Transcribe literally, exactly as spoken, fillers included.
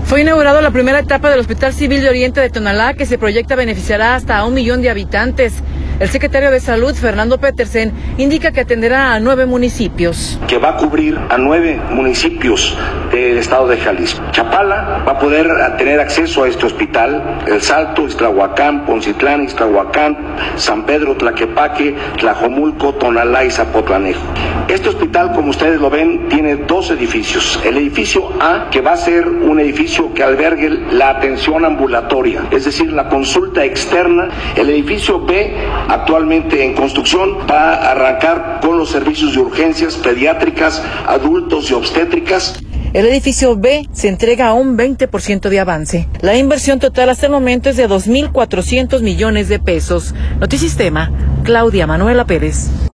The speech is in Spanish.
Fue inaugurado la primera etapa del Hospital Civil de Oriente de Tonalá, que se proyecta beneficiará hasta a un millón de habitantes. El secretario de Salud, Fernando Petersen, indica que atenderá a nueve municipios. Que va a cubrir a nueve municipios del estado de Jalisco. Chapala va a poder tener acceso a este hospital, El Salto, Ixtlahuacán, Poncitlán, Ixtlahuacán, San Pedro, Tlaquepaque, Tlajomulco, Tonalá y Zapotlanejo. Este hospital, como ustedes lo ven, tiene dos edificios. El edificio A, que va a ser un edificio que albergue la atención ambulatoria, es decir, la consulta externa. El edificio B, actualmente en construcción, va a arrancar con los servicios de urgencias pediátricas, adultos y obstétricas. El edificio B se entrega a un veinte por ciento de avance. La inversión total hasta el momento es de dos mil cuatrocientos millones de pesos. Notisistema, Claudia Manuela Pérez.